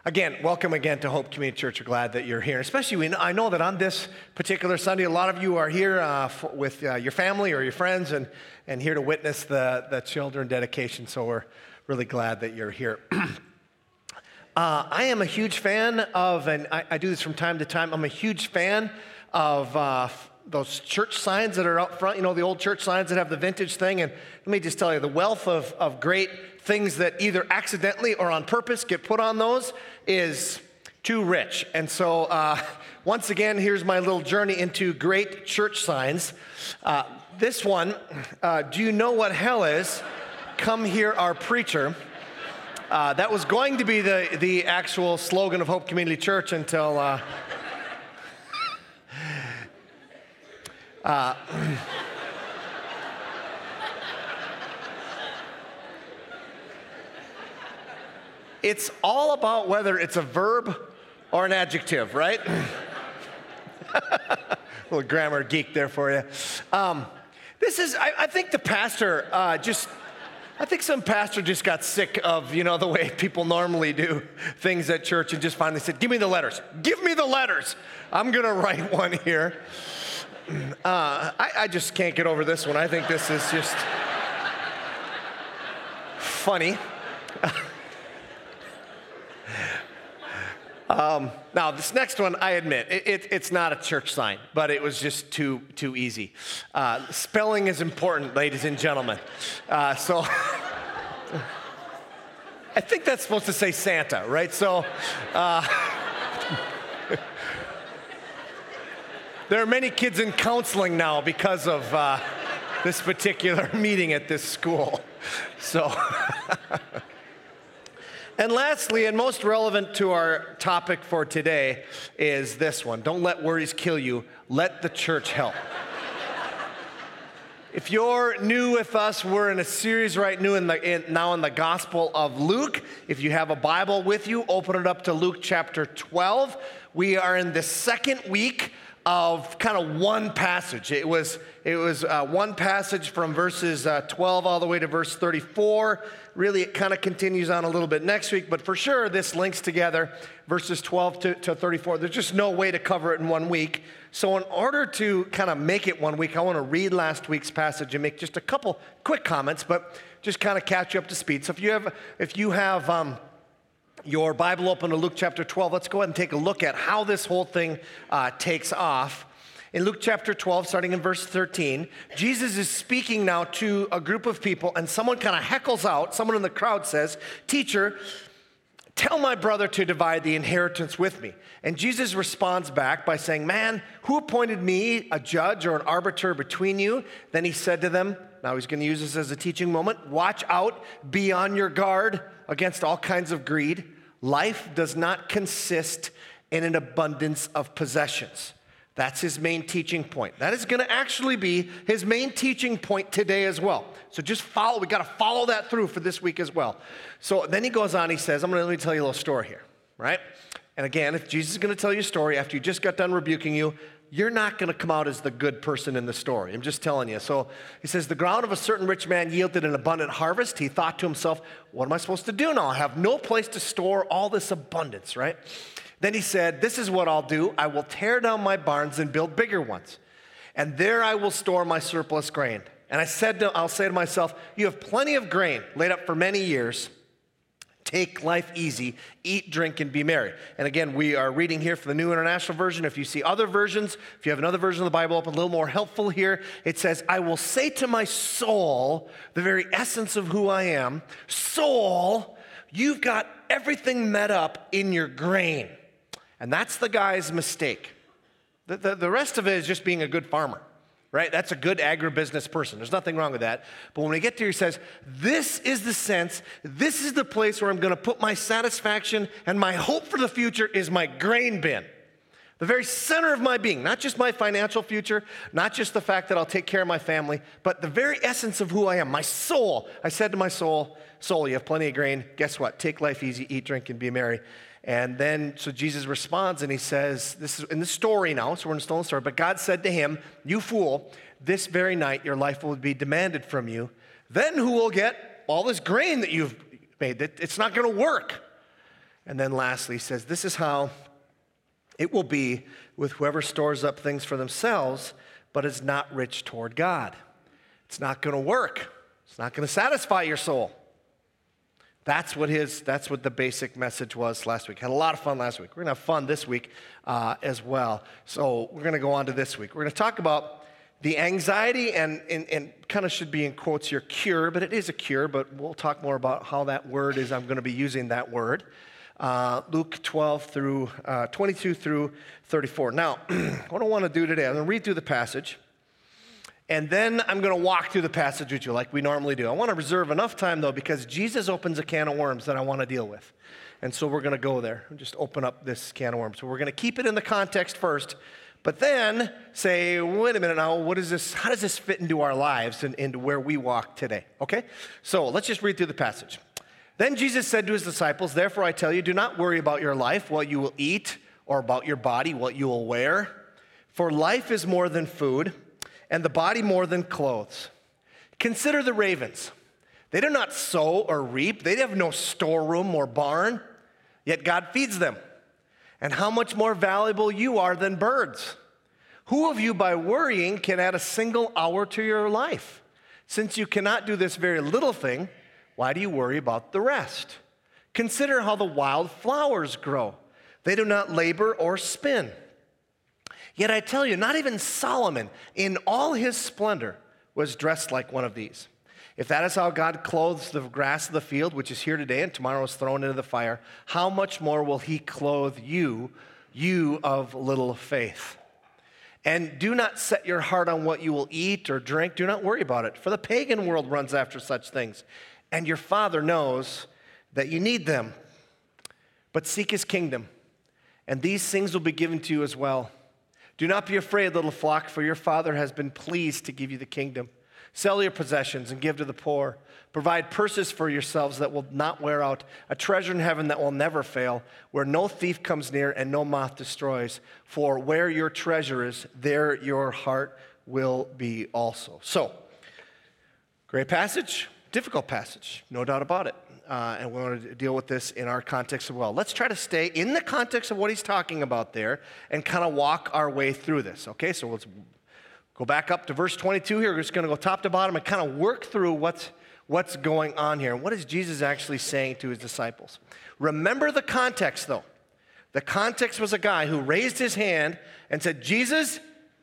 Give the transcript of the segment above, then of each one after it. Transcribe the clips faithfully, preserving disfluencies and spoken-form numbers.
Again, welcome again to Hope Community Church. We're glad that you're here. Especially, we know, I know that on this particular Sunday, a lot of you are here uh, for, with uh, your family or your friends and, and here to witness the, the children dedication. So we're really glad that you're here. uh, I am a huge fan of, and I, I do this from time to time, I'm a huge fan of uh, those church signs that are out front, you know, the old church signs that have the vintage thing. And let me just tell you, the wealth of, of great things that either accidentally or on purpose get put on those is too rich. And so uh, once again, here's my little journey into great church signs. Uh, this one, uh, do you know what hell is? Come hear our preacher. Uh, that was going to be the, the actual slogan of Hope Community Church until... Uh, uh, It's all about whether it's a verb or an adjective, right? A little grammar geek there for you. Um, this is, I, I think the pastor uh, just, I think some pastor just got sick of, you know, the way people normally do things at church and just finally said, give me the letters. Give me the letters. I'm going to write one here. Uh, I, I just can't get over this one. I think this is just funny. Um, now, this next one, I admit, it, it, it's not a church sign, but it was just too too easy. Uh, spelling is important, ladies and gentlemen. Uh, so, I think that's supposed to say Santa, right? So, uh, there are many kids in counseling now because of uh, this particular meeting at this school. So... And lastly, and most relevant to our topic for today, is this one. Don't let worries kill you. Let the church help. If you're new with us, we're in a series right now in, the, in, now in the Gospel of Luke. If you have a Bible with you, open it up to Luke chapter twelve. We are in the second week of kind of one passage. It was it was uh, one passage from verses uh, twelve all the way to verse thirty-four. Really, it kind of continues on a little bit next week, but for sure, this links together verses twelve to, to thirty-four. There's just no way to cover it in one week. So in order to kind of make it one week, I want to read last week's passage and make just a couple quick comments, but just kind of catch you up to speed. So if you have, if you have um, your Bible open to Luke chapter twelve, let's go ahead and take a look at how this whole thing uh, takes off. In Luke chapter twelve, starting in verse thirteen, Jesus is speaking now to a group of people, and someone kind of heckles out. Someone in the crowd says, "Teacher, tell my brother to divide the inheritance with me." And Jesus responds back by saying, "Man, who appointed me a judge or an arbiter between you?" Then he said to them, now he's going to use this as a teaching moment, "Watch out, be on your guard against all kinds of greed. Life does not consist in an abundance of possessions." That's his main teaching point. That is going to actually be his main teaching point today as well. So just follow, we got to follow that through for this week as well. So then he goes on, he says, I'm going to let me tell you a little story here, right? And again, if Jesus is going to tell you a story after you just got done rebuking you, you're not going to come out as the good person in the story. I'm just telling you. So he says, the ground of a certain rich man yielded an abundant harvest. He thought to himself, what am I supposed to do now? I have no place to store all this abundance, right? Then he said, this is what I'll do. I will tear down my barns and build bigger ones. And there I will store my surplus grain. And I said, to, I'll say to myself, you have plenty of grain laid up for many years. Take life easy, eat, drink, and be merry. And again, we are reading here from the New International Version. If you see other versions, if you have another version of the Bible open, a little more helpful here, it says, I will say to my soul, the very essence of who I am, soul, you've got everything met up in your grain. And that's the guy's mistake. The, the, the rest of it is just being a good farmer, right? That's a good agribusiness person. There's nothing wrong with that. But when we get to here, he says, this is the sense, this is the place where I'm going to put my satisfaction and my hope for the future is my grain bin. The very center of my being, not just my financial future, not just the fact that I'll take care of my family, but the very essence of who I am, my soul. I said to my soul, soul, you have plenty of grain. Guess what? Take life easy, eat, drink, and be merry. And then, so Jesus responds and he says, this is in the story now, so we're in the stolen story, but God said to him, you fool, this very night your life will be demanded from you. Then who will get all this grain that you've made? It's not going to work. And then lastly, he says, this is how it will be with whoever stores up things for themselves, but is not rich toward God. It's not going to work. It's not going to satisfy your soul. That's what his. That's what the basic message was last week. Had a lot of fun last week. We're going to have fun this week uh, as well. So we're going to go on to this week. We're going to talk about the anxiety and, and, and kind of should be in quotes here, cure, but it is a cure, but we'll talk more about how that word is. I'm going to be using that word. Uh, Luke twelve through uh, twenty-two through thirty-four. Now, what I want to do today, I'm going to read through the passage. And then I'm going to walk through the passage with you like we normally do. I want to reserve enough time, though, because Jesus opens a can of worms that I want to deal with. And so we're going to go there and just open up this can of worms. So we're going to keep it in the context first, but then say, wait a minute now, what is this? How does this fit into our lives and into where we walk today? Okay? So let's just read through the passage. Then Jesus said to his disciples, therefore I tell you, do not worry about your life, what you will eat, or about your body, what you will wear. For life is more than food, and the body more than clothes. Consider the ravens. They do not sow or reap. They have no storeroom or barn, yet God feeds them. And how much more valuable you are than birds. Who of you by worrying can add a single hour to your life? Since you cannot do this very little thing, why do you worry about the rest? Consider how the wild flowers grow. They do not labor or spin. Yet I tell you, not even Solomon, in all his splendor, was dressed like one of these. If that is how God clothes the grass of the field, which is here today and tomorrow is thrown into the fire, how much more will he clothe you, you of little faith? And do not set your heart on what you will eat or drink. Do not worry about it, for the pagan world runs after such things. And your Father knows that you need them. But seek his kingdom, and these things will be given to you as well. Do not be afraid, little flock, for your Father has been pleased to give you the kingdom. Sell your possessions and give to the poor. Provide purses for yourselves that will not wear out, a treasure in heaven that will never fail, where no thief comes near and no moth destroys. For where your treasure is, there your heart will be also. So, great passage, difficult passage, no doubt about it. Uh, and we want to deal with this in our context as well. Let's try to stay in the context of what he's talking about there and kind of walk our way through this, okay? So let's go back up to verse twenty-two here. We're just going to go top to bottom and kind of work through what's, what's going on here. What is Jesus actually saying to his disciples? Remember the context, though. The context was a guy who raised his hand and said, Jesus,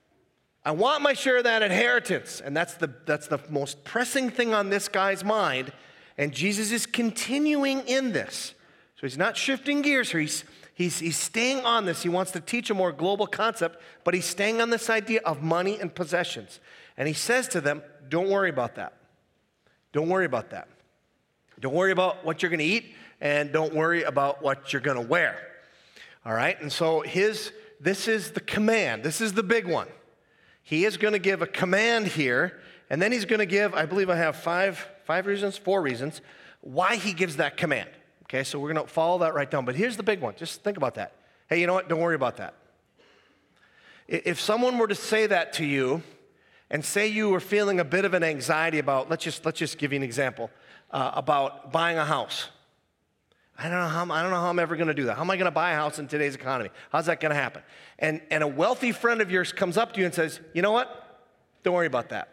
I want my share of that inheritance. And that's the, that's the most pressing thing on this guy's mind. And Jesus is continuing in this. So he's not shifting gears here. He's, he's, he's staying on this. He wants to teach a more global concept, but he's staying on this idea of money and possessions. And he says to them, don't worry about that. Don't worry about that. Don't worry about what you're going to eat, and don't worry about what you're going to wear. All right? And so his, this is the command. This is the big one. He is going to give a command here, and then he's going to give, I believe I have five, five reasons, four reasons, why he gives that command. Okay, so we're going to follow that right down. But here's the big one. Just think about that. Hey, you know what? Don't worry about that. If someone were to say that to you and say you were feeling a bit of an anxiety about, let's just, let's just give you an example, uh, about buying a house. I don't know how, I don't know how I'm ever going to do that. How am I going to buy a house in today's economy? How's that going to happen? And, and a wealthy friend of yours comes up to you and says, you know what? Don't worry about that.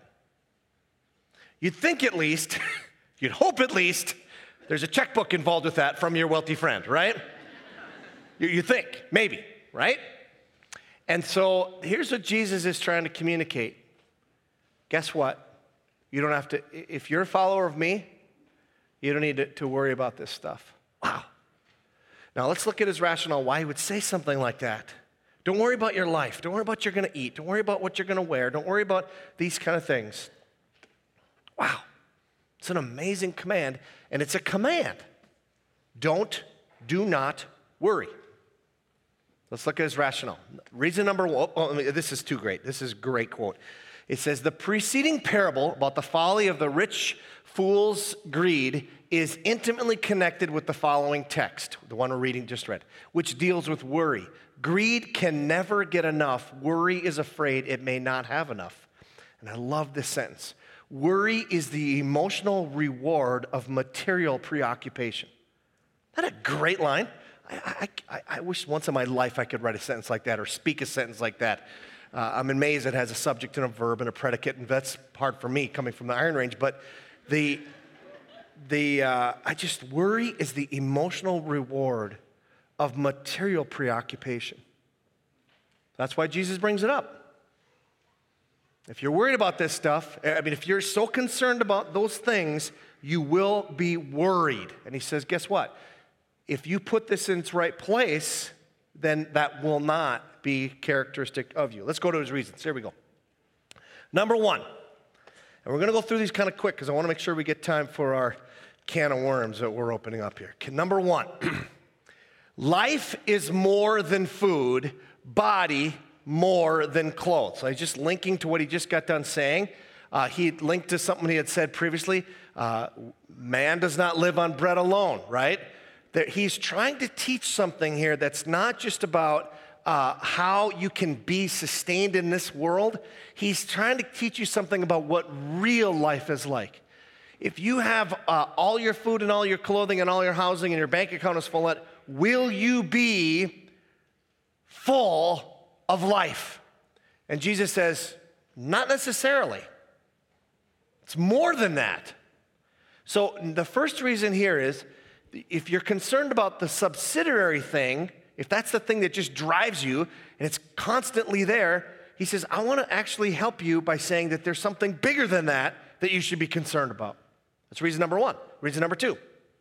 You'd think at least, you'd hope at least, there's a checkbook involved with that from your wealthy friend, right? you, you think, maybe, right? And so here's what Jesus is trying to communicate. Guess what? You don't have to, if you're a follower of me, you don't need to, to worry about this stuff. Wow. Now let's look at his rationale why he would say something like that. Don't worry about your life. Don't worry about what you're going to eat. Don't worry about what you're going to wear. Don't worry about these kind of things. Wow. It's an amazing command, and it's a command. Don't, do not worry. Let's look at his rationale. Reason number one, oh, this is too great. This is a great quote. It says, the preceding parable about the folly of the rich fool's greed is intimately connected with the following text, the one we're reading just read, which deals with worry. Greed can never get enough. Worry is afraid it may not have enough. And I love this sentence. Worry is the emotional reward of material preoccupation. Isn't that a great line? I, I, I wish once in my life I could write a sentence like that or speak a sentence like that. Uh, I'm amazed it has a subject and a verb and a predicate, and that's hard for me coming from the Iron Range. But the, the uh, I just worry is the emotional reward of material preoccupation. That's why Jesus brings it up. If you're worried about this stuff, I mean, if you're so concerned about those things, you will be worried. And he says, guess what? If you put this in its right place, then that will not be characteristic of you. Let's go to his reasons. Here we go. Number one, and we're going to go through these kind of quick because I want to make sure we get time for our can of worms that we're opening up here. Number one, life is more than food, body more than clothes. So he's just linking to what he just got done saying. Uh, he linked to something he had said previously. Uh, man does not live on bread alone, right? That he's trying to teach something here that's not just about uh, how you can be sustained in this world. He's trying to teach you something about what real life is like. If you have uh, all your food and all your clothing and all your housing and your bank account is full, will you be full of life? And Jesus says, not necessarily. It's more than that. So the first reason here is, if you're concerned about the subsidiary thing, if that's the thing that just drives you and it's constantly there, he says, I want to actually help you by saying that there's something bigger than that that you should be concerned about. That's reason number one. Reason number two.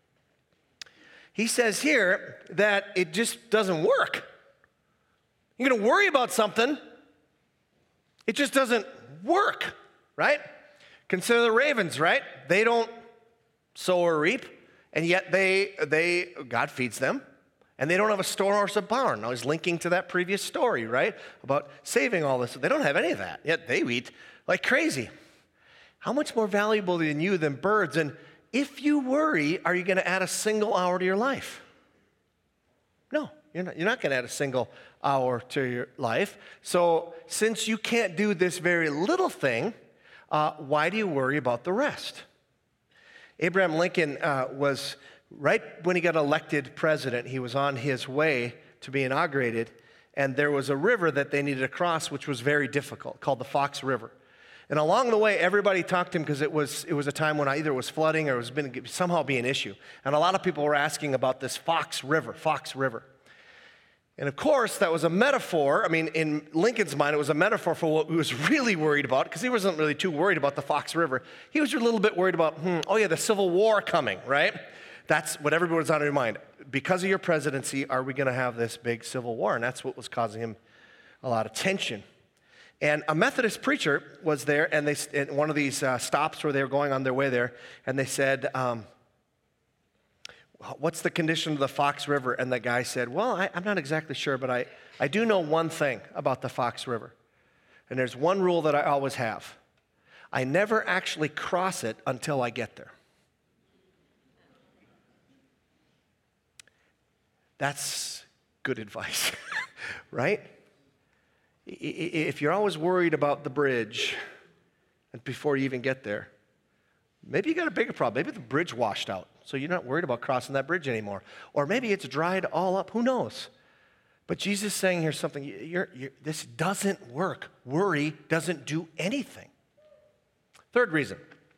He says here that it just doesn't work. You're going to worry about something, it just doesn't work, right? Consider the ravens, right? They don't sow or reap, and yet they, they God feeds them, and they don't have a storehouse or barn. Now he's linking to that previous story, right? About saving all this. They don't have any of that, yet they eat like crazy. How much more valuable than you than birds? And if you worry, are you going to add a single hour to your life? No. You're not, you're not going to add a single hour to your life. So since you can't do this very little thing, uh, why do you worry about the rest? Abraham Lincoln uh, was, right when he got elected president, he was on his way to be inaugurated, and there was a river that they needed to cross, which was very difficult, called the Fox River. And along the way, everybody talked to him because it was, it was a time when either it was flooding or it was been, somehow be an issue. And a lot of people were asking about this Fox River, Fox River. And of course, that was a metaphor. I mean, in Lincoln's mind, it was a metaphor for what he was really worried about, because he wasn't really too worried about the Fox River. He was a little bit worried about, hmm, oh yeah, the Civil War coming, right? That's what everybody was on their mind. Because of your presidency, are we going to have this big Civil War? And that's what was causing him a lot of tension. And a Methodist preacher was there, and they at one of these uh, stops where they were going on their way there, and they said, um, what's the condition of the Fox River? And the guy said, well, I, I'm not exactly sure, but I, I do know one thing about the Fox River. And there's one rule that I always have. I never actually cross it until I get there. That's good advice, right? If you're always worried about the bridge before you even get there, maybe you got a bigger problem. Maybe the bridge washed out, so you're not worried about crossing that bridge anymore. Or maybe it's dried all up. Who knows? But Jesus is saying here something. You're, you're, this doesn't work. Worry doesn't do anything. Third reason.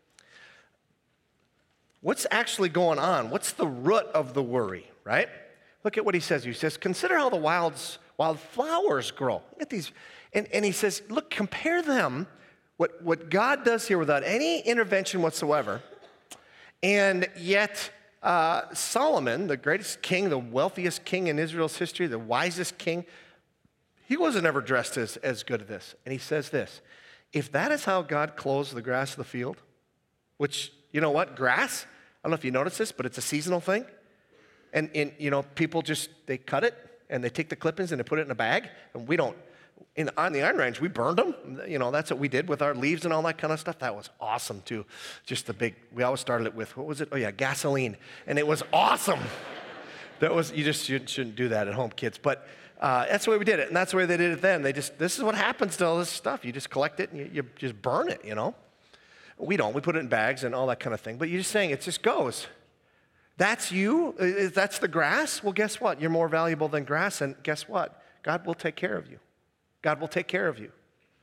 What's actually going on? What's the root of the worry, right? Look at what he says. He says, consider how the wilds, wild flowers grow. Look at these. And, and he says, look, compare them. What, what God does here without any intervention whatsoever, and yet uh, Solomon, the greatest king, the wealthiest king in Israel's history, the wisest king, he wasn't ever dressed as, as good as this. And he says this, if that is how God clothes the grass of the field, which, you know what, grass, I don't know if you notice this, but it's a seasonal thing. And, and you know, people just, they cut it, and they take the clippings and they put it in a bag, and we don't. In, on the Iron Range, we burned them. You know, that's what we did with our leaves and all that kind of stuff. That was awesome, too. Just the big, we always started it with, what was it? Oh, yeah, gasoline. And it was awesome. That was, you just shouldn't, shouldn't do that at home, kids. But uh, that's the way we did it. And that's the way they did it then. They just, this is what happens to all this stuff. You just collect it and you, you just burn it, you know. We don't. We put it in bags and all that kind of thing. But you're just saying it just goes. that's you, if that's the grass, well, guess what? You're more valuable than grass, and guess what? God will take care of you. God will take care of you.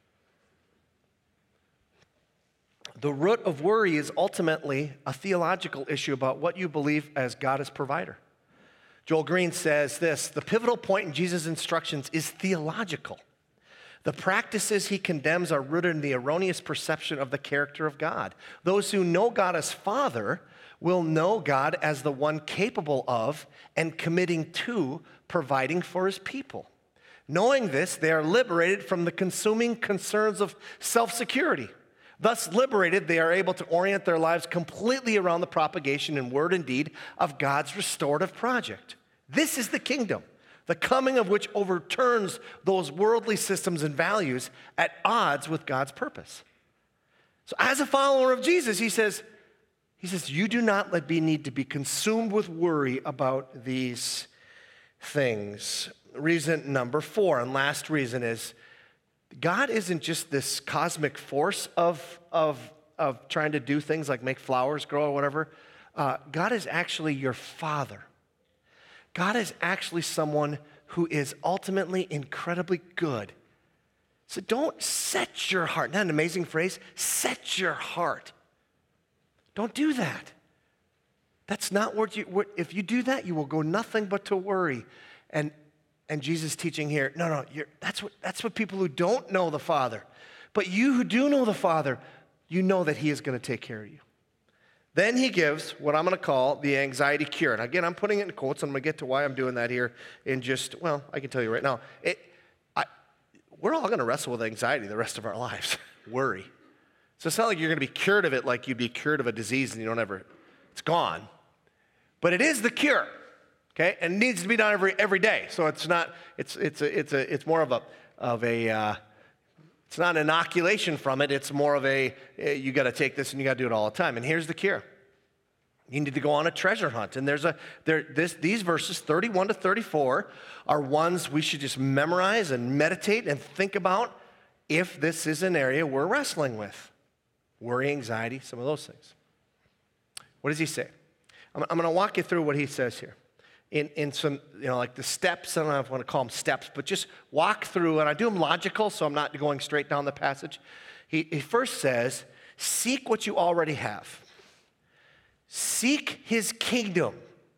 The root of worry is ultimately a theological issue about what you believe as God as provider. Joel Green says this: the pivotal point in Jesus' instructions is theological. The practices he condemns are rooted in the erroneous perception of the character of God. Those who know God as Father will know God as the one capable of and committing to providing for his people. Knowing this, they are liberated from the consuming concerns of self-security. Thus liberated, they are able to orient their lives completely around the propagation in word and deed of God's restorative project. This is the kingdom, the coming of which overturns those worldly systems and values at odds with God's purpose. So as a follower of Jesus, he says, he says, you do not let me need to be consumed with worry about these things. Reason number four, and last reason, is God isn't just this cosmic force of, of, of trying to do things like make flowers grow or whatever. Uh, God is actually your Father. God is actually someone who is ultimately incredibly good. So don't set your heart, not an amazing phrase, set your heart. Don't do that. That's not what you, what, if you do that, you will go nothing but to worry. And And Jesus teaching here, no, no, you're, that's what that's what people who don't know the Father. But you who do know the Father, you know that he is going to take care of you. Then he gives what I'm going to call the anxiety cure. And again, I'm putting it in quotes, and I'm going to get to why I'm doing that here in just, well, I can tell you right now. It, I, we're all going to wrestle with anxiety the rest of our lives, worry. So it's not like you're going to be cured of it like you'd be cured of a disease and you don't ever, it's gone. But it is the cure. Okay, and it needs to be done every every day. So it's not it's it's a, it's a it's more of a of a uh, it's not an inoculation from it. It's more of a you got to take this and you got to do it all the time. And here's the cure: you need to go on a treasure hunt. And there's a there this these verses thirty-one to thirty-four are ones we should just memorize and meditate and think about if this is an area we're wrestling with, worry, anxiety, some of those things. What does he say? I'm, I'm going to walk you through what he says here. In, in some, you know, like the steps, I don't know if I want to call them steps, but just walk through, and I do them logical, so I'm not going straight down the passage. He, he first says, seek what you already have. Seek his kingdom.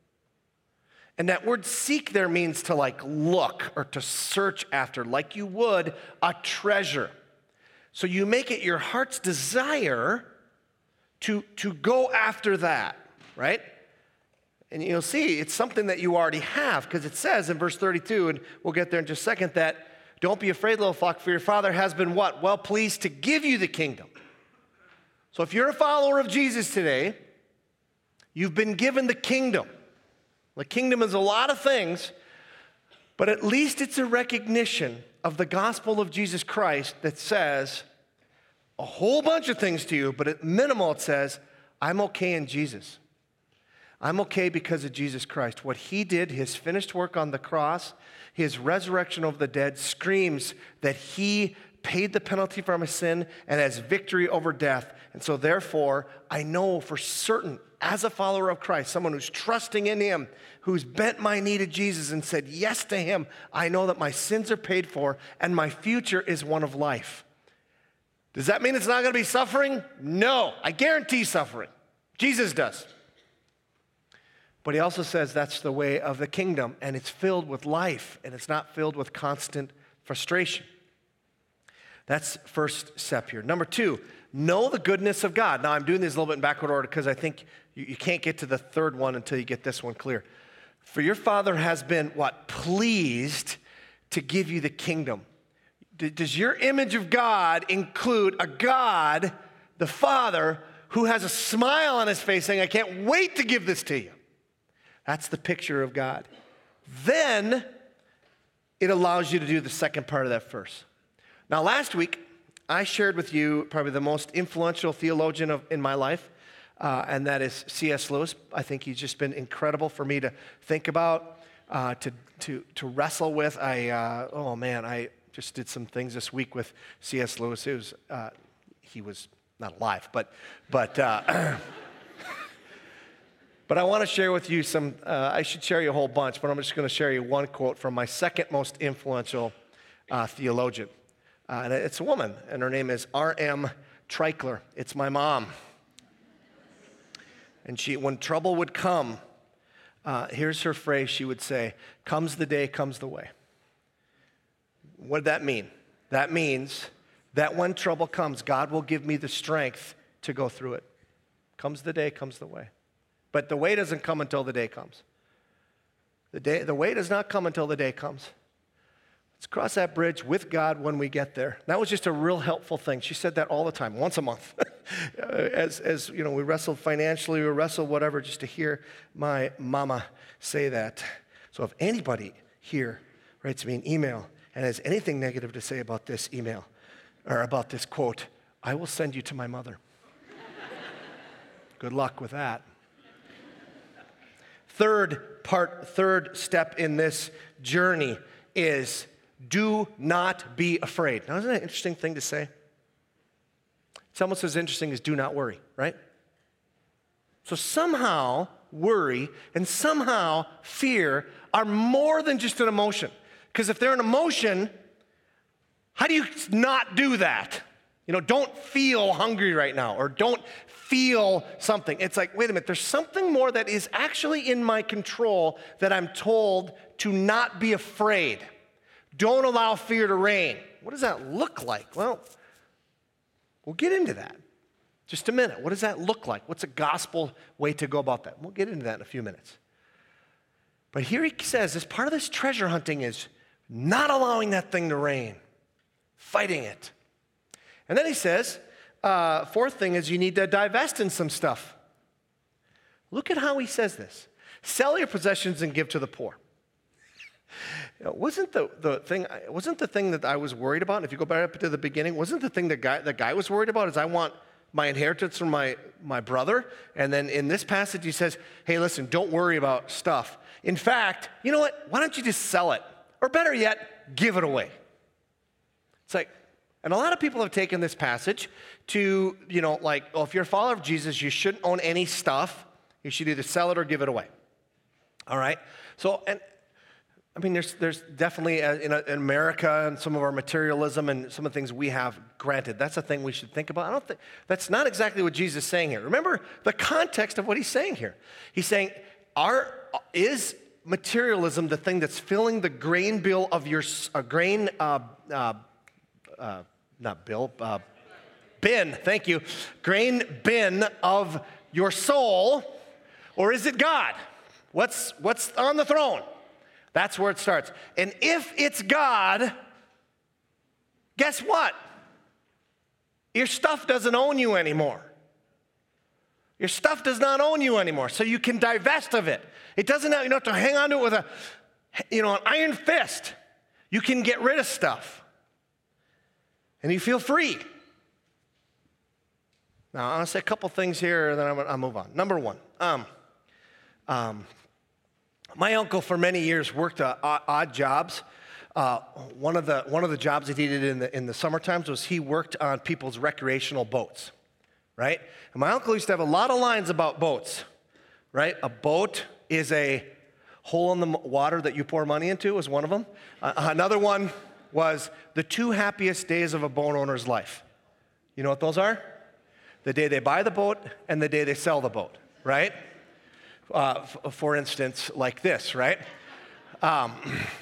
And that word seek there means to like look or to search after, like you would a treasure. So you make it your heart's desire to, to go after that, right? And you'll see it's something that you already have, because it says in verse thirty-two, and we'll get there in just a second, that don't be afraid, little flock, for your Father has been what? Well pleased to give you the kingdom. So if you're a follower of Jesus today, you've been given the kingdom. The kingdom is a lot of things, but at least it's a recognition of the gospel of Jesus Christ that says a whole bunch of things to you, but at minimal it says, I'm okay in Jesus. I'm okay because of Jesus Christ. What he did, his finished work on the cross, his resurrection of the dead, screams that he paid the penalty for my sin and has victory over death. And so therefore, I know for certain, as a follower of Christ, someone who's trusting in him, who's bent my knee to Jesus and said yes to him, I know that my sins are paid for and my future is one of life. Does that mean it's not going to be suffering? No, I guarantee suffering. Jesus does. But he also says that's the way of the kingdom, and it's filled with life, and it's not filled with constant frustration. That's first step here. Number two, know the goodness of God. Now, I'm doing this a little bit in backward order because I think you, you can't get to the third one until you get this one clear. For your Father has been, what, pleased to give you the kingdom. D- does your image of God include a God, the Father, who has a smile on his face saying, I can't wait to give this to you? That's the picture of God. Then it allows you to do the second part of that verse. Now, last week, I shared with you probably the most influential theologian of, in my life, uh, and that is C S Lewis. I think he's just been incredible for me to think about, uh, to, to, to wrestle with. I, uh, oh man, I just did some things this week with C S Lewis. It was, uh, he was not alive, but, but, uh, But I want to share with you some, uh, I should share you a whole bunch, but I'm just going to share you one quote from my second most influential uh, theologian. Uh, and it's a woman, and her name is R M Treichler. It's my mom. And she, when trouble would come, uh, here's her phrase she would say, "Comes the day, comes the way." What did that mean? That means that when trouble comes, God will give me the strength to go through it. Comes the day, comes the way. But the way doesn't come until the day comes. The day, the way does not come until the day comes. Let's cross that bridge with God when we get there. That was just a real helpful thing. She said that all the time, once a month. as, as you know, we wrestled financially, we wrestled whatever, just to hear my mama say that. So if anybody here writes me an email and has anything negative to say about this email or about this quote, I will send you to my mother. Good luck with that. Third part, third step in this journey is do not be afraid. Now, isn't that an interesting thing to say? It's almost as interesting as do not worry, right? So somehow worry and somehow fear are more than just an emotion. Because if they're an emotion, how do you not do that? You know, don't feel hungry right now, or don't feel something. It's like, wait a minute, there's something more that is actually in my control that I'm told to not be afraid. Don't allow fear to reign. What does that look like? Well, we'll get into that. Just a minute. What does that look like? What's a gospel way to go about that? We'll get into that in a few minutes. But here he says, as part of this treasure hunting is not allowing that thing to reign, fighting it. And then he says, uh, fourth thing is you need to divest in some stuff. Look at how he says this. Sell your possessions and give to the poor. You know, wasn't the, the thing wasn't the thing that I was worried about? If you go back up to the beginning, wasn't the thing that guy the guy was worried about is I want my inheritance from my, my brother? And then in this passage he says, hey, listen, don't worry about stuff. In fact, you know what? Why don't you just sell it? Or better yet, give it away. It's like, and a lot of people have taken this passage to, you know, like, oh, if you're a follower of Jesus, you shouldn't own any stuff. You should either sell it or give it away. All right? So, and I mean, there's there's definitely uh, in, in America and some of our materialism and some of the things we have, granted, that's a thing we should think about. I don't think, that's not exactly what Jesus is saying here. Remember the context of what he's saying here. He's saying, our, is materialism the thing that's filling the grain bill of your, uh, grain, uh, uh, uh, not bill, uh, bin, thank you, grain bin of your soul, or is it God? What's, what's on the throne? That's where it starts. And if it's God, guess what? Your stuff doesn't own you anymore. Your stuff does not own you anymore, so you can divest of it. It doesn't have, you don't have to hang on to it with a, you know, an iron fist. You can get rid of stuff. And you feel free. Now, I'll say a couple things here, and then I'm, I'll move on. Number one, um, um, my uncle for many years worked uh, odd jobs. Uh, one of the one of the jobs that he did in the in the summer times was he worked on people's recreational boats, right? And my uncle used to have a lot of lines about boats, right? A boat is a hole in the water that you pour money into, was one of them. Uh, another one was the two happiest days of a boat owner's life. You know what those are? The day they buy the boat and the day they sell the boat, right? Uh, f- for instance, like this, right? Um,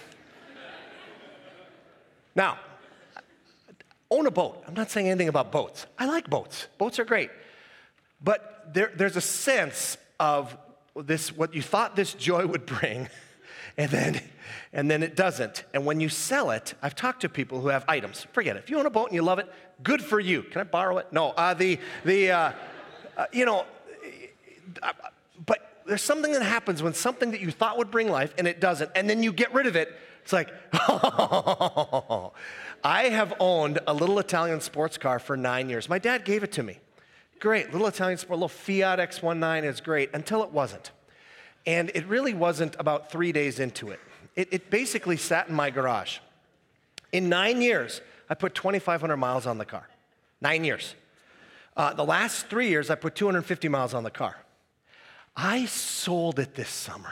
now, own a boat. I'm not saying anything about boats. I like boats. Boats are great. But there, there's a sense of this, what you thought this joy would bring, and then, and then it doesn't. And when you sell it, I've talked to people who have items. Forget it. If you own a boat and you love it, good for you. Can I borrow it? No. Uh, the, the uh, uh, you know, uh, but there's something that happens when something that you thought would bring life and it doesn't, and then you get rid of it. It's like, oh. I have owned a little Italian sports car for nine years. My dad gave it to me. Great, little Italian sport, little Fiat X nineteen is great, until it wasn't. And it really wasn't about three days into it. It, it basically sat in my garage. In nine years, I put twenty-five hundred miles on the car. Nine years. Uh, the last three years, I put two hundred fifty miles on the car. I sold it this summer.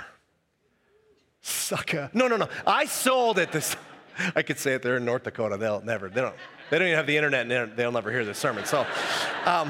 Sucker. No, no, no. I sold it this. I could say it there in North Dakota. They'll never. They don't. They don't even have the internet, and they'll never hear this sermon. So, um,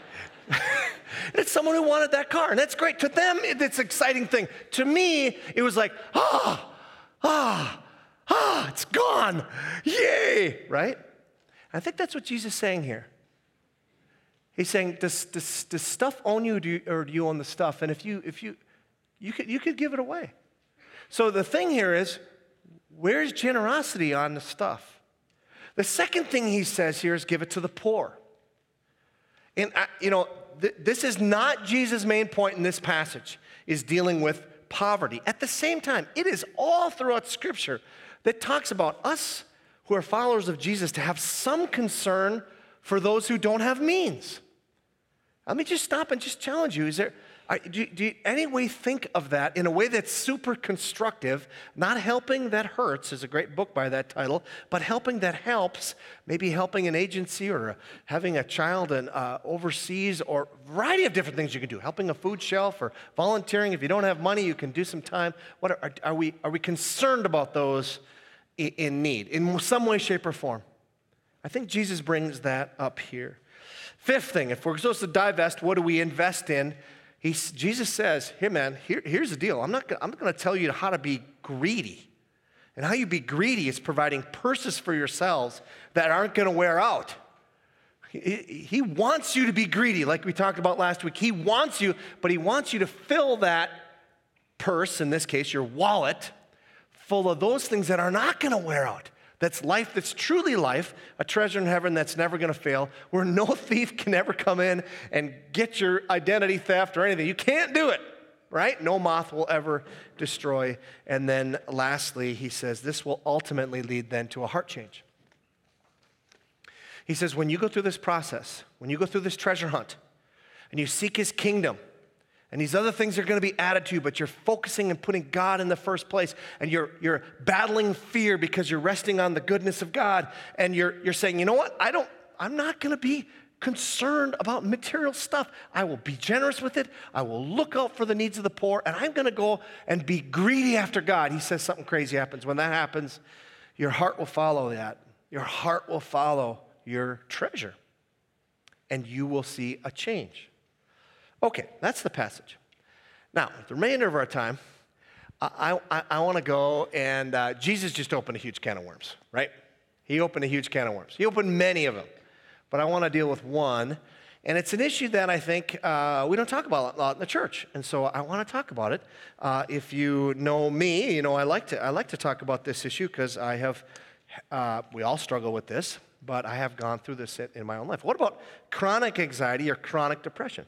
it's someone who wanted that car, and that's great. To them, it's an exciting thing. To me, it was like, ah, ah, ah, it's gone. Yay, right? I think that's what Jesus is saying here. He's saying, does, does, does stuff own you, or do you, or do you own the stuff? And if you, if you, you could, you could give it away. So the thing here is, where's generosity on the stuff? The second thing he says here is give it to the poor. And, I, you know, th- this is not Jesus' main point in this passage, is dealing with poverty. At the same time, it is all throughout Scripture that talks about us who are followers of Jesus to have some concern for those who don't have means. Let me just stop and just challenge you. Is there, do, do you any way think of that in a way that's super constructive? Not helping that hurts is a great book by that title, but helping that helps, maybe helping an agency or having a child in, uh, overseas, or a variety of different things you can do. Helping a food shelf or volunteering. If you don't have money, you can do some time. What are, are, we, are we concerned about those in, in need in some way, shape, or form? I think Jesus brings that up here. Fifth thing, if we're supposed to divest, what do we invest in? He, Jesus says, hey man, here, here's the deal. I'm not gonna, I'm going to tell you how to be greedy. And how you be greedy is providing purses for yourselves that aren't going to wear out. He, he wants you to be greedy, like we talked about last week. He wants you, but he wants you to fill that purse, in this case, your wallet, full of those things that are not going to wear out. That's life that's truly life, a treasure in heaven that's never going to fail, where no thief can ever come in and get your identity theft or anything. You can't do it, right? No moth will ever destroy. And then lastly, he says, this will ultimately lead then to a heart change. He says, when you go through this process, when you go through this treasure hunt, and you seek his kingdom, and these other things are going to be added to you, but you're focusing and putting God in the first place, and you're, you're battling fear because you're resting on the goodness of God, and you're, you're saying, you know what, I don't, I'm not going to be concerned about material stuff. I will be generous with it. I will look out for the needs of the poor, and I'm going to go and be greedy after God. He says something crazy happens. When that happens, your heart will follow that. Your heart will follow your treasure, and you will see a change. Okay, that's the passage. Now, the remainder of our time, I, I, I want to go and uh, Jesus just opened a huge can of worms, right? He opened a huge can of worms. He opened many of them, but I want to deal with one, and it's an issue that I think uh, we don't talk about a lot in the church, and so I want to talk about it. Uh, if you know me, you know I like to I like to talk about this issue because I have uh, we all struggle with this, but I have gone through this in my own life. What about chronic anxiety or chronic depression?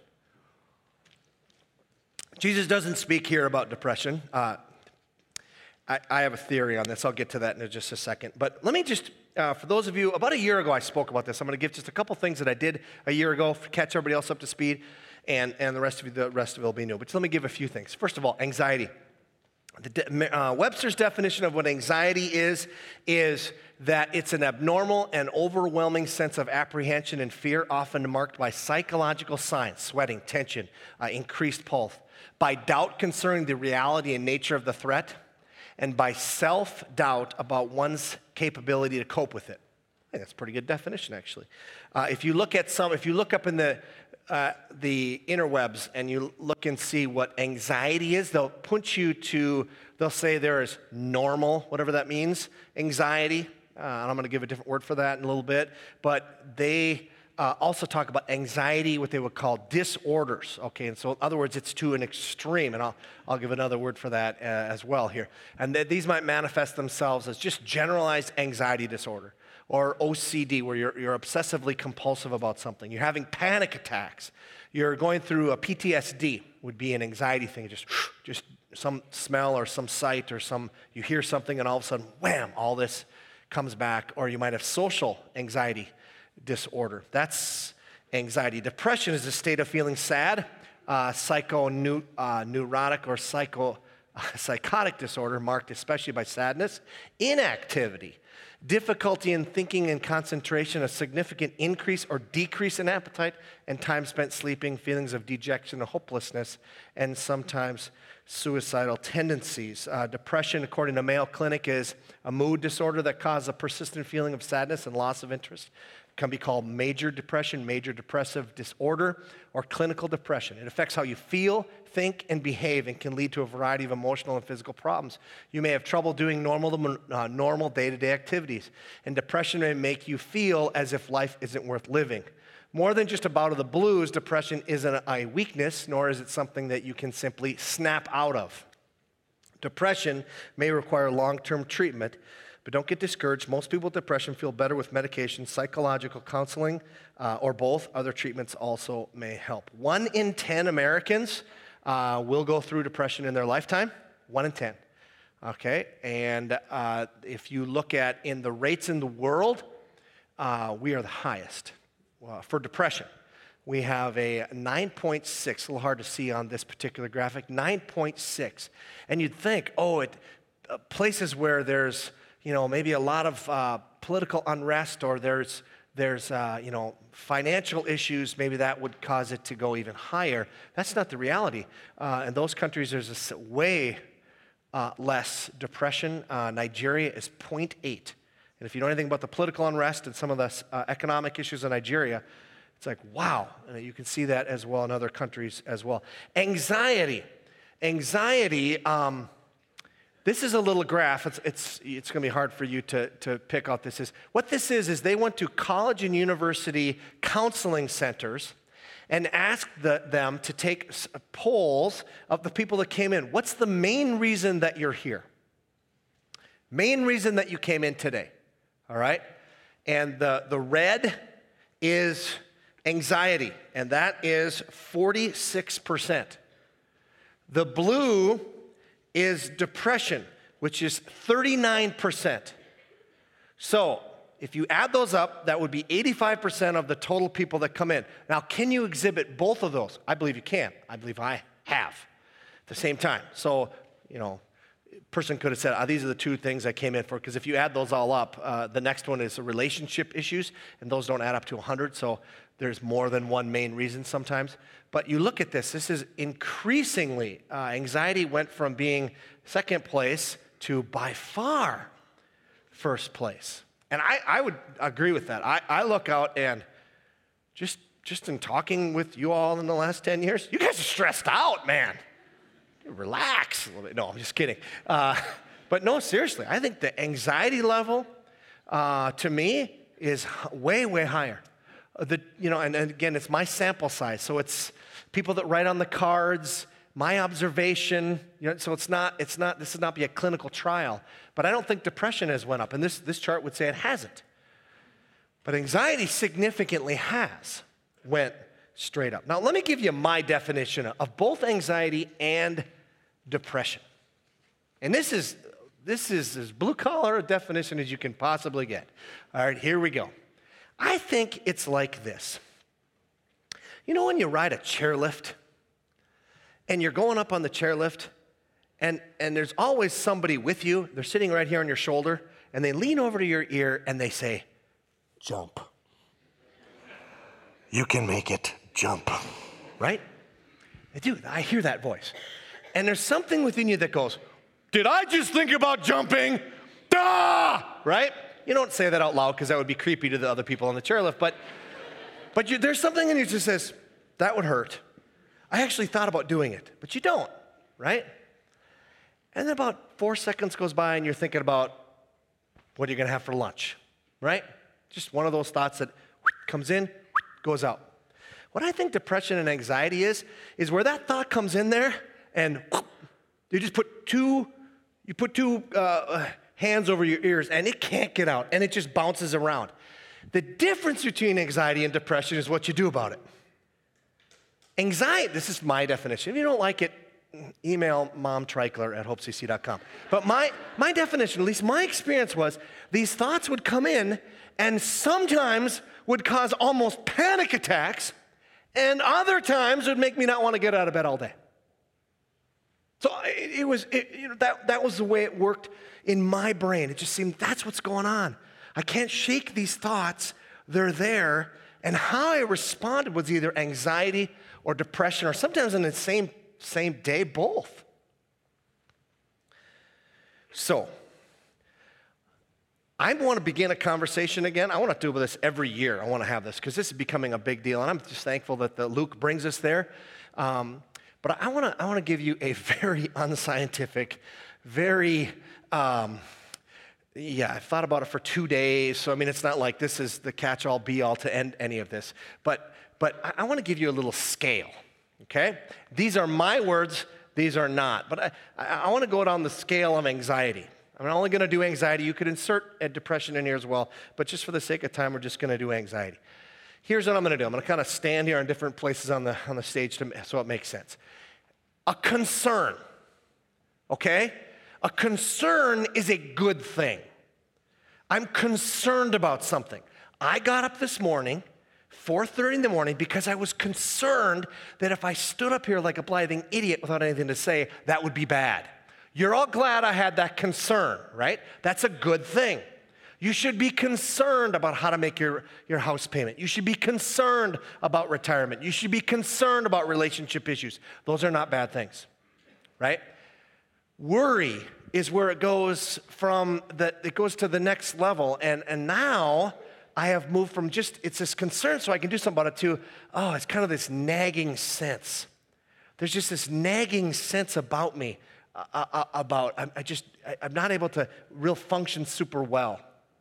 Jesus doesn't speak here about depression. Uh, I, I have a theory on this. I'll get to that in just a second. But let me just, uh, for those of you, about a year ago I spoke about this. I'm going to give just a couple things that I did a year ago, catch everybody else up to speed, and, and the rest of you, the rest of it will be new. But just let me give a few things. First of all, anxiety. The de- uh, Webster's definition of what anxiety is, is that it's an abnormal and overwhelming sense of apprehension and fear, often marked by psychological signs, sweating, tension, uh, increased pulse, by doubt concerning the reality and nature of the threat, and by self-doubt about one's capability to cope with it. I think that's a pretty good definition, actually. Uh, if you look at some, if you look up in the uh, the interwebs and you look and see what anxiety is, they'll put you to, they'll say there is normal, whatever that means, anxiety. Uh, and I'm going to give a different word for that in a little bit, but they uh, also talk about anxiety, what they would call disorders. Okay, and so in other words, it's to an extreme, and I'll I'll give another word for that uh, as well here. And th- these might manifest themselves as just generalized anxiety disorder, or O C D, where you're you're obsessively compulsive about something. You're having panic attacks. You're going through a P T S D, would be an anxiety thing, just just some smell or some sight or some, you hear something and all of a sudden, wham, all this comes back. Or you might have social anxiety disorder. That's anxiety. Depression is a state of feeling sad, uh, psychoneurotic uh, or psycho a psychotic disorder marked especially by sadness, inactivity, difficulty in thinking and concentration, a significant increase or decrease in appetite, and time spent sleeping, feelings of dejection and hopelessness, and sometimes suicidal tendencies. Uh, depression, according to Mayo Clinic, is a mood disorder that causes a persistent feeling of sadness and loss of interest. It can be called major depression, major depressive disorder, or clinical depression. It affects how you feel, think, and behave, and can lead to a variety of emotional and physical problems. You may have trouble doing normal, uh, normal day-to-day activities, and depression may make you feel as if life isn't worth living. More than just a bout of the blues, depression isn't a weakness, nor is it something that you can simply snap out of. Depression may require long-term treatment, but don't get discouraged. Most people with depression feel better with medication, psychological counseling, uh, or both. Other treatments also may help. One in ten Americans uh, will go through depression in their lifetime. One in ten. Okay? And uh, if you look at in the rates in the world, uh, we are the highest uh, for depression. We have a nine point six, a little hard to see on this particular graphic, nine point six. And you'd think, oh, it, uh, places where there's you know, maybe a lot of uh, political unrest, or there's, there's uh, you know, financial issues, maybe that would cause it to go even higher. That's not the reality. Uh, in those countries, there's a way uh, less depression. Uh, Nigeria is zero point eight. And if you know anything about the political unrest and some of the uh, economic issues in Nigeria, it's like, wow. And you can see that as well in other countries as well. Anxiety. Anxiety... Um, This is a little graph. It's, it's, it's going to be hard for you to, to pick out this is. What this is, is they went to college and university counseling centers and asked the, them to take polls of the people that came in. What's the main reason that you're here? Main reason that you came in today, all right? And the, the red is anxiety, and that is forty-six percent. The blue is depression, which is thirty-nine percent. So if you add those up, that would be eighty-five percent of the total people that come in. Now, can you exhibit both of those? I believe you can. I believe I have at the same time. So, you know, a person could have said, oh, these are the two things I came in for, because if you add those all up, uh, the next one is relationship issues, and those don't add up to one hundred, so there's more than one main reason sometimes. But you look at this, this is increasingly, uh, anxiety went from being second place to by far first place. And I, I would agree with that. I, I look out and just, just in talking with you all in the last ten years, you guys are stressed out, man. Relax a little bit. No, I'm just kidding. Uh, but no, seriously, I think the anxiety level, uh, to me, is way, way higher. The, you know, and, and again, it's my sample size, so it's people that write on the cards, my observation. You know, so it's not, it's not. This would not be a clinical trial, but I don't think depression has went up, and this this chart would say it hasn't. But anxiety significantly has went straight up. Now, let me give you my definition of both anxiety and depression, and this is this is as blue collar a definition as you can possibly get. All right, here we go. I think it's like this. You know when you ride a chairlift and you're going up on the chairlift and, and there's always somebody with you, they're sitting right here on your shoulder, and they lean over to your ear and they say, jump. You can make it, jump. Right? They do. I hear that voice. And there's something within you that goes, did I just think about jumping? Duh! Right? You don't say that out loud because that would be creepy to the other people on the chairlift, but, but you, there's something in you that just says, that would hurt. I actually thought about doing it, but you don't, right? And then about four seconds goes by and you're thinking about what are you going to have for lunch, right? Just one of those thoughts that comes in, goes out. What I think depression and anxiety is, is where that thought comes in there and you just put two, you put two, uh, hands over your ears, and it can't get out, and it just bounces around. The difference between anxiety and depression is what you do about it. Anxiety, this is my definition. If you don't like it, email mom treichler at hope c c dot com. But my, my definition, at least my experience was, these thoughts would come in and sometimes would cause almost panic attacks, and other times would make me not want to get out of bed all day. So it, it was, it, you know, that, that was the way it worked in my brain. It just seemed that's what's going on. I can't shake these thoughts. They're there. And how I responded was either anxiety or depression, or sometimes in the same, same day, both. So, I want to begin a conversation again. I want to do this every year. I want to have this because this is becoming a big deal, and I'm just thankful that the Luke brings us there. Um, but I want to I want to give you a very unscientific, very um, yeah. I've thought about it for two days, so I mean it's not like this is the catch-all, be-all to end any of this. But but I, I want to give you a little scale. Okay, these are my words. These are not. But I I, I want to go down the scale of anxiety. I'm only going to do anxiety. You could insert a depression in here as well, but just for the sake of time, we're just going to do anxiety. Here's what I'm going to do. I'm going to kind of stand here in different places on the, on the stage to, so it makes sense. A concern, okay? A concern is a good thing. I'm concerned about something. I got up this morning, four thirty in the morning, because I was concerned that if I stood up here like a blithing idiot without anything to say, that would be bad. You're all glad I had that concern, right? That's a good thing. You should be concerned about how to make your, your house payment. You should be concerned about retirement. You should be concerned about relationship issues. Those are not bad things, right? Worry is where it goes from the, it goes to the next level. And, and now I have moved from just, it's this concern so I can do something about it to, oh, it's kind of this nagging sense. There's just this nagging sense about me. Uh, about, I, I just, I, I'm not able to real function super well.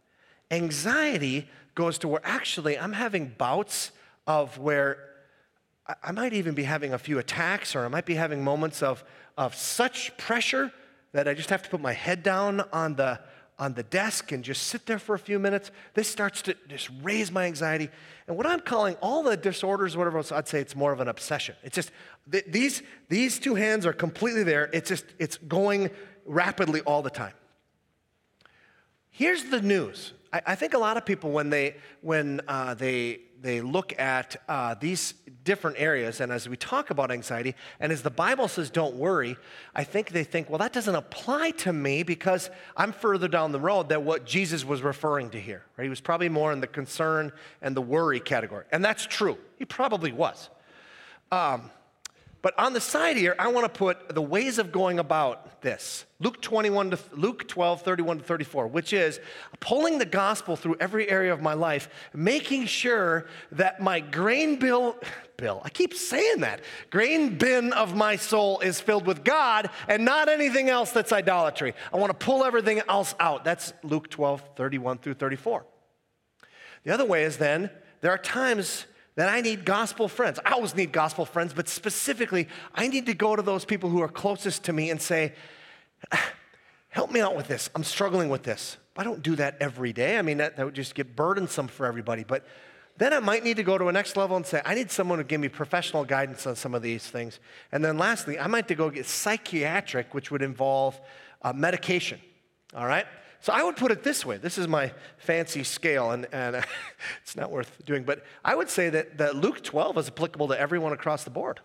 Anxiety goes to where actually I'm having bouts of where I, I might even be having a few attacks, or I might be having moments of, of such pressure that I just have to put my head down on the, on the desk and just sit there for a few minutes. This starts to just raise my anxiety. And what I'm calling all the disorders, whatever else, I'd say it's more of an obsession. It's just, th- these, these two hands are completely there. It's just, it's going rapidly all the time. Here's the news. I, I think a lot of people, when they, when uh, they, they look at uh, these different areas, and as we talk about anxiety, and as the Bible says don't worry, I think they think, well, that doesn't apply to me because I'm further down the road than what Jesus was referring to here. Right? He was probably more in the concern and the worry category. And that's true. He probably was. Um, but on the side here, I want to put the ways of going about this. Luke twenty-one to Luke twelve, thirty-one to thirty-four, which is pulling the gospel through every area of my life, making sure that my grain bill, bill, I keep saying that, grain bin of my soul is filled with God and not anything else that's idolatry. I want to pull everything else out. That's Luke twelve, thirty-one through thirty-four. The other way is then, there are times that I need gospel friends. I always need gospel friends, but specifically, I need to go to those people who are closest to me and say, help me out with this. I'm struggling with this. I don't do that every day. I mean, that, that would just get burdensome for everybody. But then I might need to go to a next level and say, I need someone to give me professional guidance on some of these things. And then lastly, I might have to go get psychiatric, which would involve uh, medication, all right? So I would put it this way. This is my fancy scale, and, and uh, it's not worth doing. But I would say that, that Luke twelve is applicable to everyone across the board.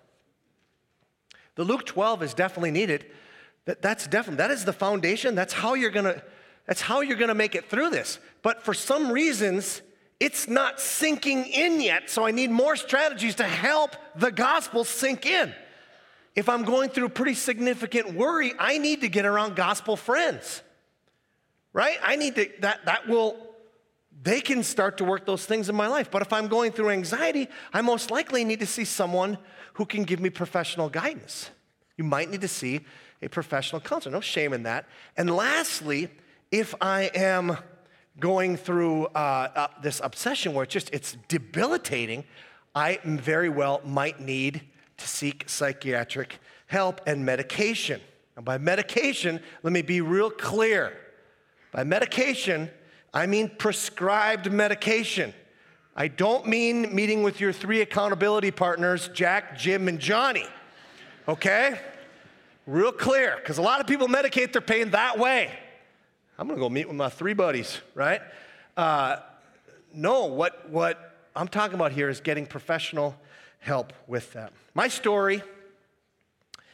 The Luke twelve is definitely needed. That, that's definitely, that is the foundation. That's how you're gonna, that's how you're gonna make it through this. But for some reasons, it's not sinking in yet, so I need more strategies to help the gospel sink in. If I'm going through pretty significant worry, I need to get around gospel friends. Right? I need to, that, that will, they can start to work those things in my life. But if I'm going through anxiety, I most likely need to see someone who can give me professional guidance. You might need to see a professional counselor. No shame in that. And lastly, if I am going through uh, uh, this obsession where it's just, it's debilitating, I very well might need to seek psychiatric help and medication. And by medication, let me be real clear. By medication, I mean prescribed medication. I don't mean meeting with your three accountability partners, Jack, Jim, and Johnny, okay? Real clear, because a lot of people medicate their pain that way. I'm going to go meet with my three buddies, right? Uh, no, what, what I'm talking about here is getting professional help with that. My story,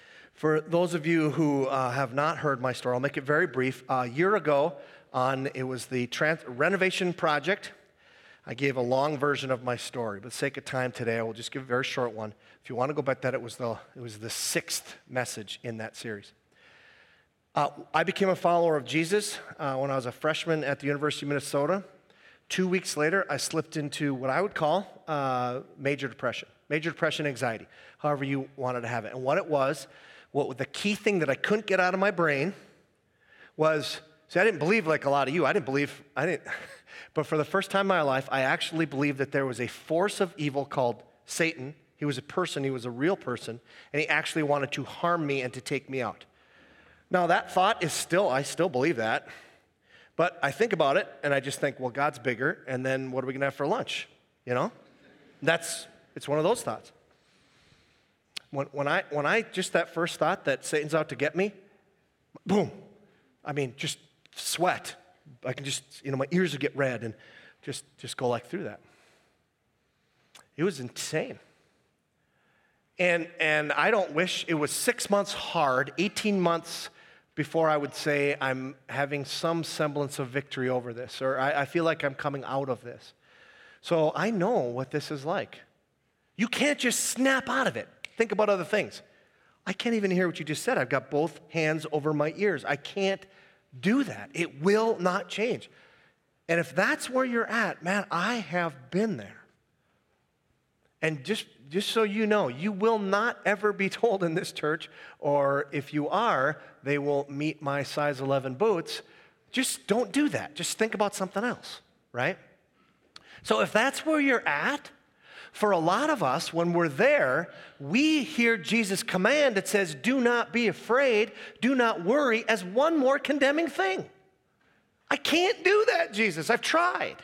For those of you who uh, have not heard my story, I'll make it very brief. A year ago, on it was the trans- renovation project. I gave a long version of my story. For the sake of time today, I will just give a very short one. If you want to go back, that it was the it was the sixth message in that series. Uh, I became a follower of Jesus uh, when I was a freshman at the University of Minnesota. Two weeks later, I slipped into what I would call uh, major depression, major depression anxiety, however you wanted to have it. And what it was, what the key thing that I couldn't get out of my brain was, see, I didn't believe like a lot of you. I didn't believe, I didn't, but for the first time in my life, I actually believed that there was a force of evil called Satan. He was a person, he was a real person, and he actually wanted to harm me and to take me out. Now, that thought is still, I still believe that, but I think about it, and I just think, well, God's bigger, and then what are we going to have for lunch, you know? That's, it's one of those thoughts. When, when I, when I, just that first thought that Satan's out to get me, boom, I mean, just sweat. I can just, you know, my ears would get red and just, just go like through that. It was insane. And, and I don't wish, it was six months hard, eighteen months before I would say I'm having some semblance of victory over this, or I, I feel like I'm coming out of this. So I know what this is like. You can't just snap out of it. Think about other things. I can't even hear what you just said. I've got both hands over my ears. I can't do that. It will not change. And if that's where you're at, man, I have been there. And just, just so you know, you will not ever be told in this church, or if you are, they will meet my size eleven boots. Just don't do that. Just think about something else, right? So if that's where you're at, for a lot of us, when we're there, we hear Jesus' command that says, do not be afraid, do not worry, as one more condemning thing. I can't do that, Jesus. I've tried.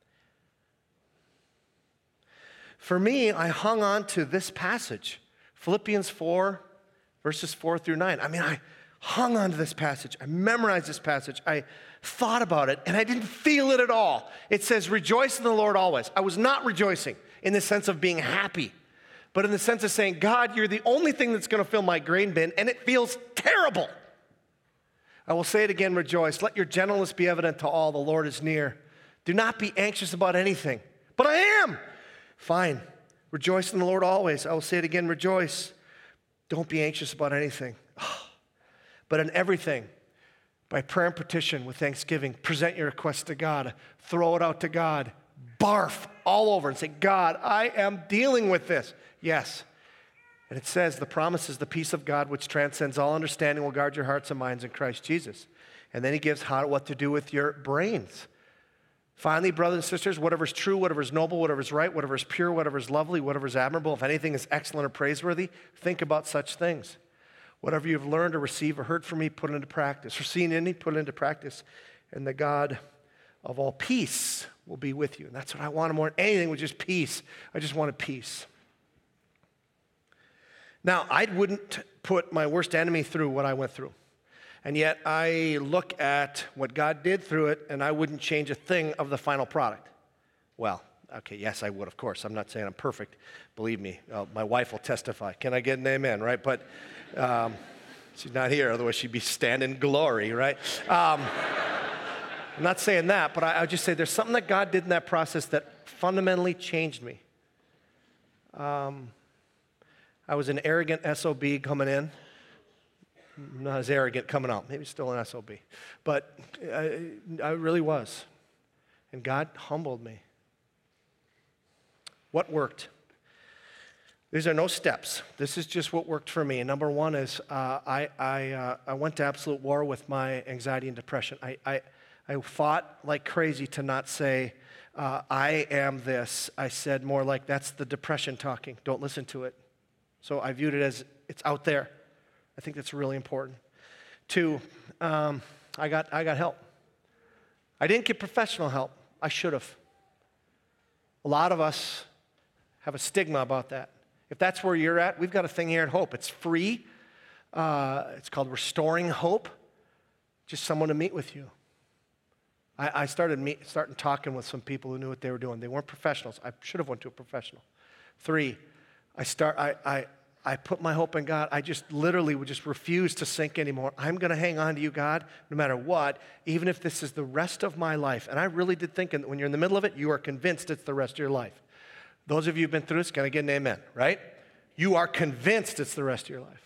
For me, I hung on to this passage, Philippians four, verses four through nine. I mean, I hung on to this passage. I memorized this passage. I thought about it, and I didn't feel it at all. It says, rejoice in the Lord always. I was not rejoicing in the sense of being happy, but in the sense of saying, God, you're the only thing that's going to fill my grain bin, and it feels terrible. I will say it again, rejoice. Let your gentleness be evident to all. The Lord is near. Do not be anxious about anything, but I am. Fine. Rejoice in the Lord always. I will say it again, rejoice. Don't be anxious about anything. But in everything, by prayer and petition with thanksgiving, present your requests to God. Throw it out to God. Barf all over and say, God, I am dealing with this. Yes. And it says, the promise is the peace of God, which transcends all understanding, will guard your hearts and minds in Christ Jesus. And then he gives how, what to do with your brains. Finally, brothers and sisters, whatever is true, whatever is noble, whatever is right, whatever is pure, whatever is lovely, whatever is admirable, if anything is excellent or praiseworthy, think about such things. Whatever you've learned or received or heard from me, put it into practice. Or seen in me, put it into practice. And the God of all peace will be with you. And that's what I wanted more than anything, was just peace. I just wanted peace. Now, I wouldn't put my worst enemy through what I went through. And yet I look at what God did through it, and I wouldn't change a thing of the final product. Well, okay, yes, I would, of course. I'm not saying I'm perfect. Believe me, uh, my wife will testify. Can I get an amen, right? But um, she's not here, otherwise she'd be standing glory, right? Um, I'm not saying that, but I, I would just say there's something that God did in that process that fundamentally changed me. Um, I was an arrogant S O B coming in. Not as arrogant coming out. Maybe still an S O B. But I, I really was. And God humbled me. What worked? These are no steps. This is just what worked for me. And number one is uh, I, I, uh, I went to absolute war with my anxiety and depression. I, I, I fought like crazy to not say, uh, I am this. I said more like, that's the depression talking. Don't listen to it. So I viewed it as it's out there. I think that's really important. Two, um, I got I got help. I didn't get professional help. I should have. A lot of us have a stigma about that. If that's where you're at, we've got a thing here at Hope. It's free. Uh, it's called Restoring Hope. Just someone to meet with you. I, I started meet, starting talking with some people who knew what they were doing. They weren't professionals. I should have went to a professional. Three, I start. I I. I put my hope in God. I just literally would just refuse to sink anymore. I'm going to hang on to you, God, no matter what, even if this is the rest of my life. And I really did think that when you're in the middle of it, you are convinced it's the rest of your life. Those of you who've been through this, can I get an amen, right? You are convinced it's the rest of your life.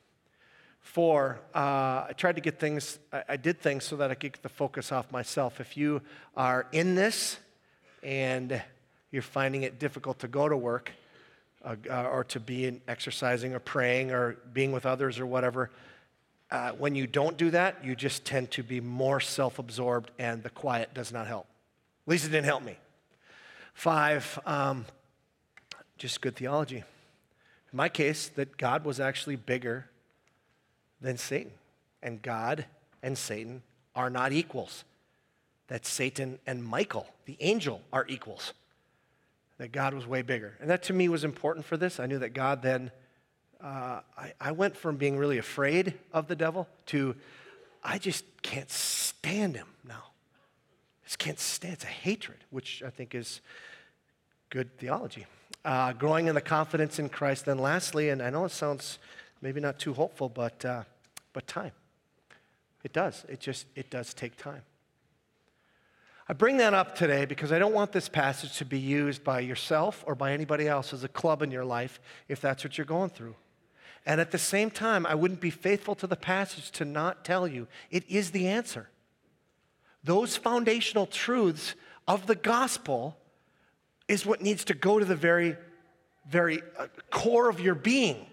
Four, uh, I tried to get things, I, I did things so that I could get the focus off myself. If you are in this and you're finding it difficult to go to work, Uh, uh, or to be in exercising or praying or being with others or whatever, uh, when you don't do that, you just tend to be more self-absorbed, and the quiet does not help. At least it didn't help me. Five, um, just good theology. In my case, that God was actually bigger than Satan, and God and Satan are not equals. That Satan and Michael, the angel, are equals. That God was way bigger. And that to me was important for this. I knew that God then, uh, I, I went from being really afraid of the devil to, I just can't stand him now. I just can't stand, it's a hatred, which I think is good theology. Uh, growing in the confidence in Christ. Then lastly, and I know it sounds maybe not too hopeful, but, uh, but time. It does. It just, it does take time. I bring that up today because I don't want this passage to be used by yourself or by anybody else as a club in your life if that's what you're going through. And at the same time, I wouldn't be faithful to the passage to not tell you it is the answer. Those foundational truths of the gospel is what needs to go to the very, very core of your being.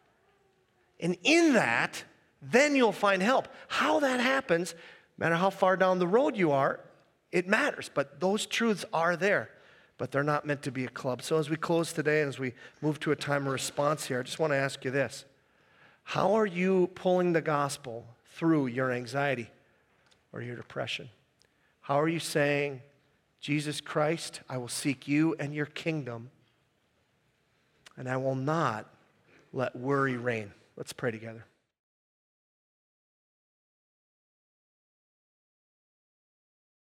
And in that, then you'll find help. How that happens, no matter how far down the road you are, it matters, but those truths are there, but they're not meant to be a club. So as we close today and as we move to a time of response here, I just want to ask you this. How are you pulling the gospel through your anxiety or your depression? How are you saying, Jesus Christ, I will seek you and your kingdom, and I will not let worry reign? Let's pray together.